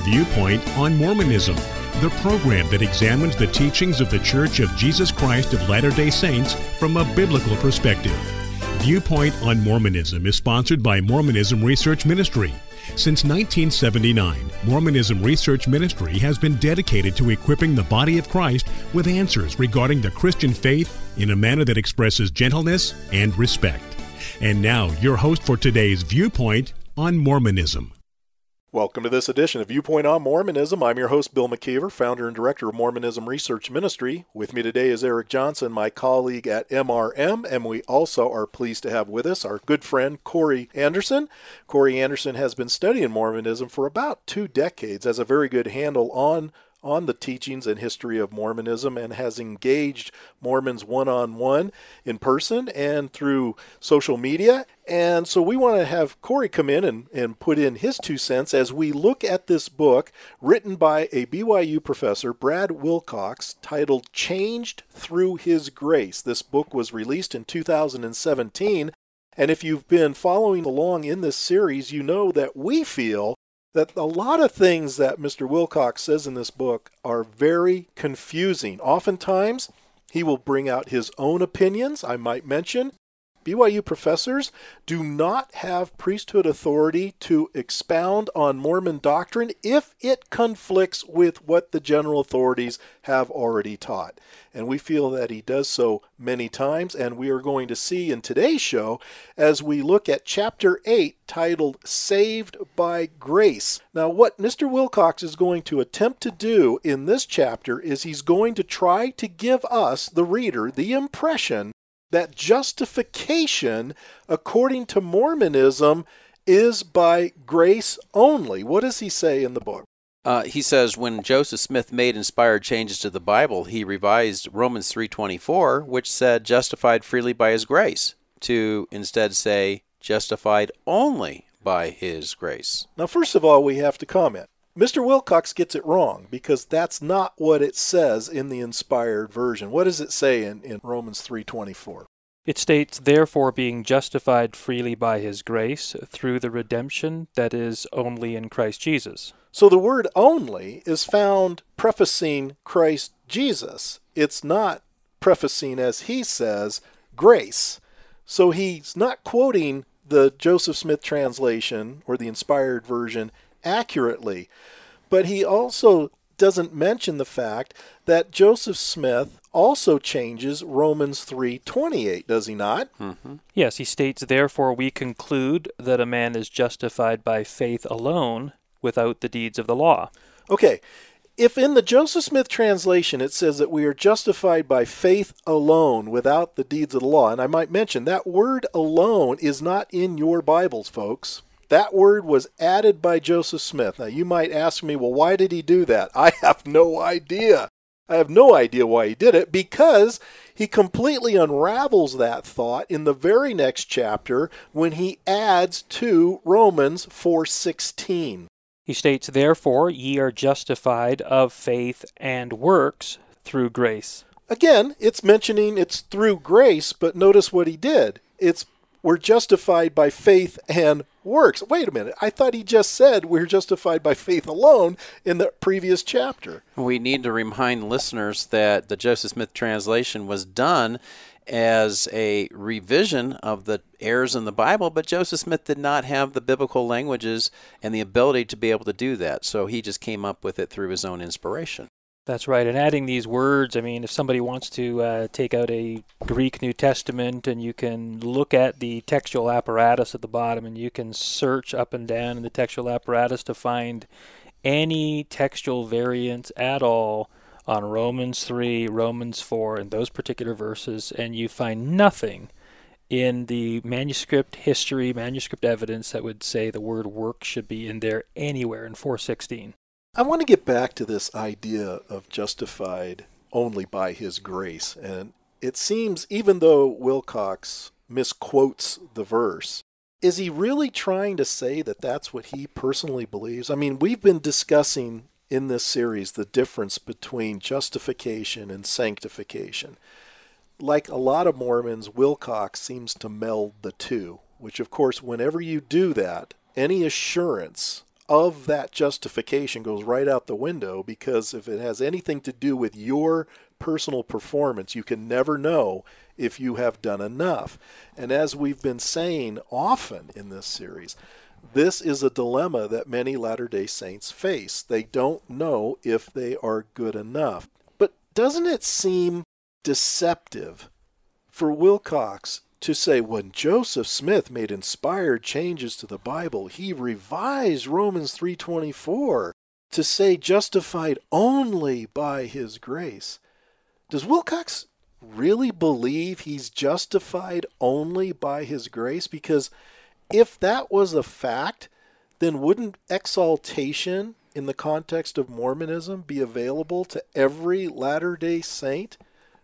Viewpoint on Mormonism, the program that examines the teachings of the Church of Jesus Christ of Latter-day Saints from a biblical perspective. Viewpoint on Mormonism is sponsored by Mormonism Research Ministry. Since 1979, Mormonism Research Ministry has been dedicated to equipping the body of Christ with answers regarding the Christian faith in a manner that expresses gentleness and respect. And now, your host for today's Viewpoint on Mormonism. Welcome to this edition of Viewpoint on Mormonism. I'm your host, Bill McKeever, founder and director of Mormonism Research Ministry. With me today is Eric Johnson, my colleague at MRM, and we also are pleased to have with us our good friend, Corey Anderson. Corey Anderson has been studying Mormonism for about 2 decades, has a very good handle on the teachings and history of Mormonism, and has engaged Mormons one-on-one in person and through social media. And so we want to have Corey come in and put in his 2 cents as we look at this book written by a BYU professor, Brad Wilcox, titled Changed Through His Grace. This book was released in 2017. And if you've been following along in this series, you know that we feel that a lot of things that Mr. Wilcox says in this book are very confusing. Oftentimes, he will bring out his own opinions. I might mention, BYU professors do not have priesthood authority to expound on Mormon doctrine if it conflicts with what the general authorities have already taught. And we feel that he does so many times, and we are going to see in today's show as we look at Chapter 8 titled Saved by Grace. Now, what Mr. Wilcox is going to attempt to do in this chapter is he's going to try to give us, the reader, the impression that justification, according to Mormonism, is by grace only. What does he say in the book? He says when Joseph Smith made inspired changes to the Bible, he revised Romans 3:24, which said justified freely by his grace, to instead say justified only by his grace. Now, first of all, we have to comment. Mr. Wilcox gets it wrong because that's not what it says in the inspired version. What does it say in Romans 3:24? It states, therefore, being justified freely by his grace through the redemption that is only in Christ Jesus. So the word only is found prefacing Christ Jesus. It's not prefacing, as he says, grace. So he's not quoting the Joseph Smith translation or the inspired version accurately. But he also doesn't mention the fact that Joseph Smith also changes Romans 3:28, does he not? Mm-hmm. Yes, he states, therefore we conclude that a man is justified by faith alone without the deeds of the law. Okay, if in the Joseph Smith translation it says that we are justified by faith alone without the deeds of the law, and I might mention that word alone is not in your Bibles, folks. That word was added by Joseph Smith. Now, you might ask me, well, why did he do that? I have no idea. I have no idea why he did it, because he completely unravels that thought in the very next chapter when he adds to Romans 4:16. He states, therefore ye are justified of faith and works through grace. Again, it's mentioning it's through grace, but notice what he did. We're justified by faith and works. Wait a minute. I thought he just said we're justified by faith alone in the previous chapter. We need to remind listeners that the Joseph Smith translation was done as a revision of the errors in the Bible, but Joseph Smith did not have the biblical languages and the ability to be able to do that, so he just came up with it through his own inspiration. That's right, and adding these words, I mean, if somebody wants to take out a Greek New Testament and you can look at the textual apparatus at the bottom and you can search up and down in the textual apparatus to find any textual variants at all on Romans 3, Romans 4, and those particular verses, and you find nothing in the manuscript history, manuscript evidence that would say the word work should be in there anywhere in 4:16. I want to get back to this idea of justified only by his grace. And it seems, even though Wilcox misquotes the verse, is he really trying to say that that's what he personally believes? I mean, we've been discussing in this series the difference between justification and sanctification. Like a lot of Mormons, Wilcox seems to meld the two, which of course, whenever you do that, any assurance of that justification goes right out the window, because if it has anything to do with your personal performance, you can never know if you have done enough. And as we've been saying often in this series, this is a dilemma that many Latter-day Saints face. They don't know if they are good enough. But doesn't it seem deceptive for Wilcox to say when Joseph Smith made inspired changes to the Bible, he revised Romans 3:24 to say justified only by his grace? Does Wilcox really believe he's justified only by his grace? Because if that was a fact, then wouldn't exaltation in the context of Mormonism be available to every Latter-day Saint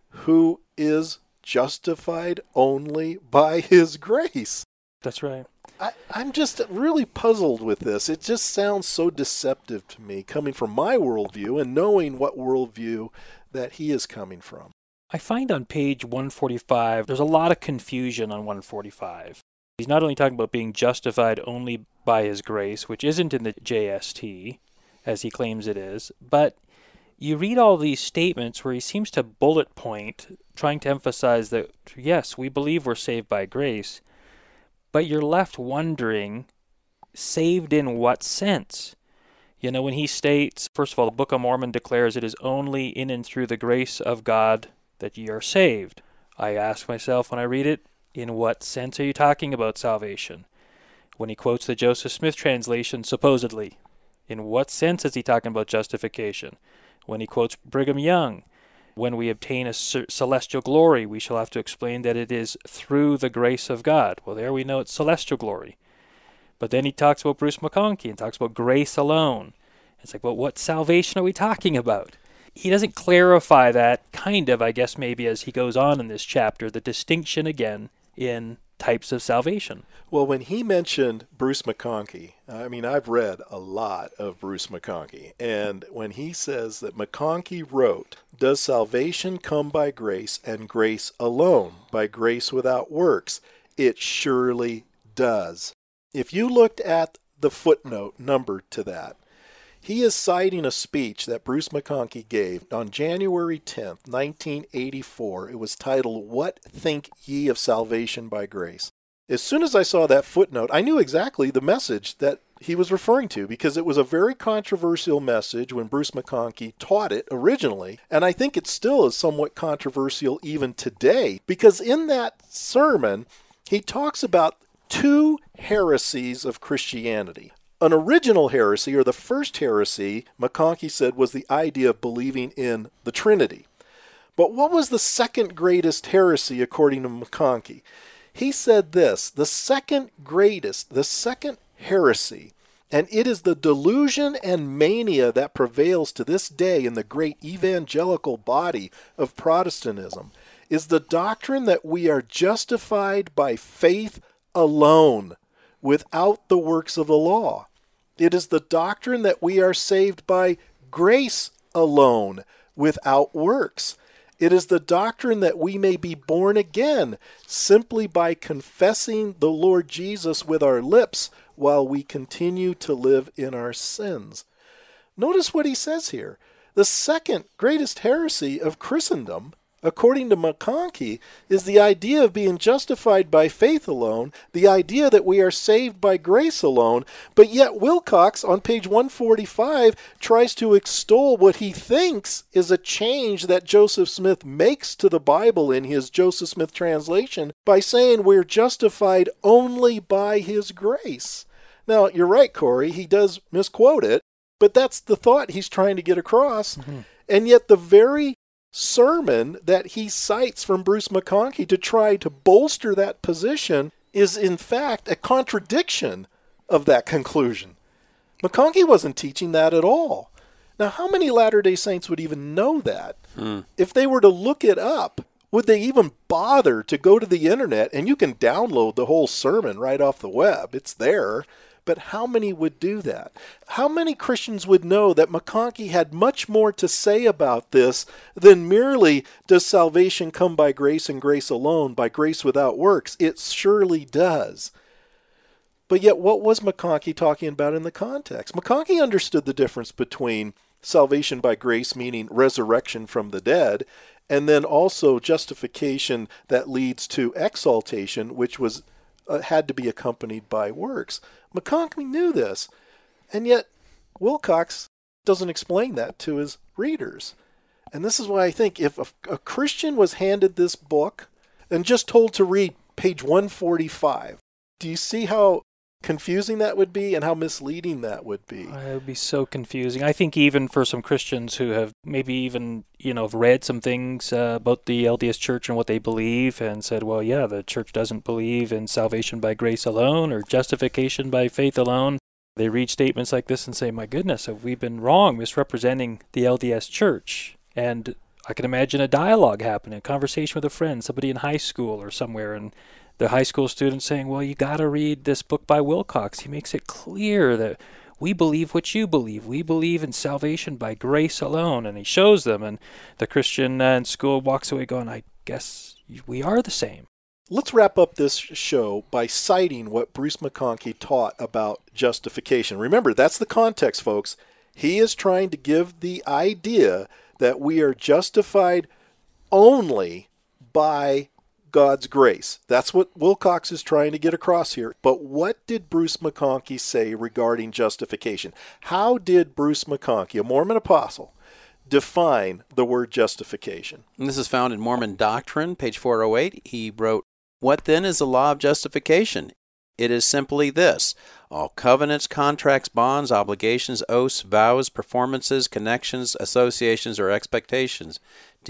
who is justified only by his grace? That's right. I'm just really puzzled with this. It just sounds so deceptive to me, coming from my worldview and knowing what worldview that he is coming from. I find on page 145, there's a lot of confusion on 145. He's not only talking about being justified only by his grace, which isn't in the JST, as he claims it is, but you read all these statements where he seems to bullet point, trying to emphasize that, yes, we believe we're saved by grace, but you're left wondering, saved in what sense? You know, when he states, first of all, the Book of Mormon declares it is only in and through the grace of God that ye are saved. I ask myself when I read it, in what sense are you talking about salvation? When he quotes the Joseph Smith translation, supposedly, in what sense is he talking about justification? When he quotes Brigham Young, when we obtain a celestial glory, we shall have to explain that it is through the grace of God. Well, there we know it's celestial glory. But then he talks about Bruce McConkie and talks about grace alone. It's like, well, what salvation are we talking about? He doesn't clarify that, kind of, I guess, maybe as he goes on in this chapter, the distinction again in types of salvation. Well, when he mentioned Bruce McConkie, I mean, I've read a lot of Bruce McConkie, and when he says that McConkie wrote, "Does salvation come by grace and grace alone, by grace without works?" It surely does. If you looked at the footnote numbered to that, he is citing a speech that Bruce McConkie gave on January 10th, 1984. It was titled, "What Think Ye of Salvation by Grace?" As soon as I saw that footnote, I knew exactly the message that he was referring to, because it was a very controversial message when Bruce McConkie taught it originally, and I think it still is somewhat controversial even today, because in that sermon, he talks about two heresies of Christianity. An original heresy, or the first heresy, McConkie said, was the idea of believing in the Trinity. But what was the second greatest heresy according to McConkie? He said this, the second heresy, and it is the delusion and mania that prevails to this day in the great evangelical body of Protestantism, is the doctrine that we are justified by faith alone, without the works of the law. It is the doctrine that we are saved by grace alone, without works. It is the doctrine that we may be born again simply by confessing the Lord Jesus with our lips while we continue to live in our sins. Notice what he says here. The second greatest heresy of Christendom, according to McConkie, is the idea of being justified by faith alone, the idea that we are saved by grace alone, but yet Wilcox on page 145 tries to extol what he thinks is a change that Joseph Smith makes to the Bible in his Joseph Smith translation by saying we're justified only by his grace. Now, you're right, Corey, he does misquote it, but that's the thought he's trying to get across. Mm-hmm. And yet the very sermon that he cites from Bruce McConkie to try to bolster that position is in fact a contradiction of that conclusion. McConkie wasn't teaching that at all. Now, how many Latter-day Saints would even know that? If they were to look it up, would they even bother to go to the internet? And you can download the whole sermon right off the web. It's there. But how many would do that? How many Christians would know that McConkie had much more to say about this than merely does salvation come by grace and grace alone, by grace without works? It surely does. But yet, what was McConkie talking about in the context? McConkie understood the difference between salvation by grace, meaning resurrection from the dead, and then also justification that leads to exaltation, which was had to be accompanied by works. McConkie knew this, and yet Wilcox doesn't explain that to his readers. And this is why I think if a Christian was handed this book and just told to read page 145, do you see how confusing that would be and how misleading that would be? It would be so confusing. I think even for some Christians who have maybe even, have read some things about the LDS Church and what they believe and said, well, yeah, the Church doesn't believe in salvation by grace alone or justification by faith alone. They read statements like this and say, my goodness, have we been wrong, misrepresenting the LDS Church? And I can imagine a dialogue happening, a conversation with a friend, somebody in high school or somewhere, and the high school student saying, well, you got to read this book by Wilcox. He makes it clear that we believe what you believe. We believe in salvation by grace alone. And he shows them, and the Christian in school walks away going, I guess we are the same. Let's wrap up this show by citing what Bruce McConkie taught about justification. Remember, that's the context, folks. He is trying to give the idea that we are justified only by God's grace. That's what Wilcox is trying to get across here. But what did Bruce McConkie say regarding justification? How did Bruce McConkie, a Mormon apostle, define the word justification? And this is found in Mormon Doctrine, page 408. He wrote, "What then is the law of justification? It is simply this: all covenants, contracts, bonds, obligations, oaths, vows, performances, connections, associations, or expectations,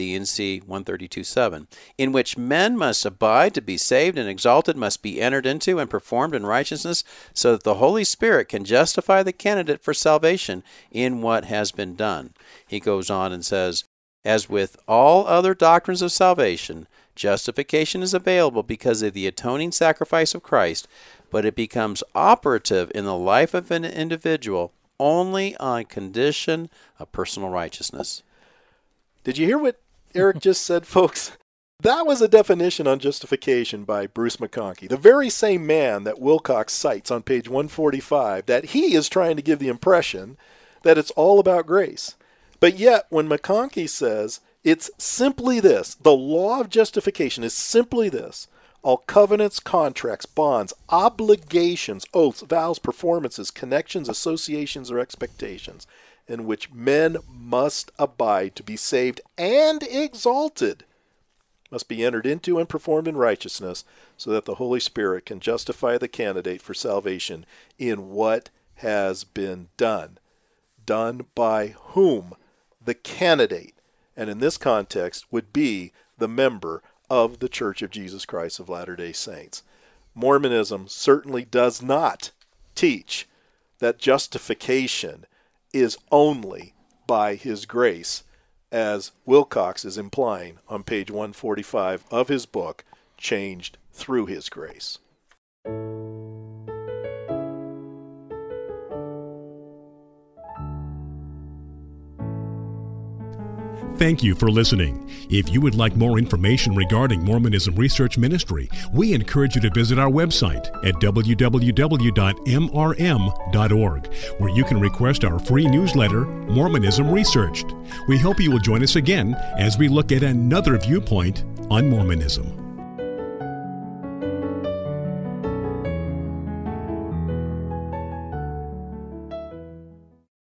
D&C 132:7, in which men must abide to be saved and exalted, must be entered into and performed in righteousness, so that the Holy Spirit can justify the candidate for salvation in what has been done." He goes on and says, "As with all other doctrines of salvation, justification is available because of the atoning sacrifice of Christ, but it becomes operative in the life of an individual only on condition of personal righteousness." Did you hear what Eric just said, folks? That was a definition on justification by Bruce McConkie, the very same man that Wilcox cites on page 145, that he is trying to give the impression that it's all about grace. But yet, when McConkie says it's simply this, the law of justification is simply this: all covenants, contracts, bonds, obligations, oaths, vows, performances, connections, associations, or expectations, in which men must abide to be saved and exalted, must be entered into and performed in righteousness, so that the Holy Spirit can justify the candidate for salvation in what has been done. Done by whom? The candidate. And in this context would be the member of the Church of Jesus Christ of Latter-day Saints. Mormonism certainly does not teach that justification is only by His grace, as Wilcox is implying on page 145 of his book, Changed Through His Grace. Thank you for listening. If you would like more information regarding Mormonism Research Ministry, we encourage you to visit our website at www.mrm.org, where you can request our free newsletter, Mormonism Researched. We hope you will join us again as we look at another viewpoint on Mormonism.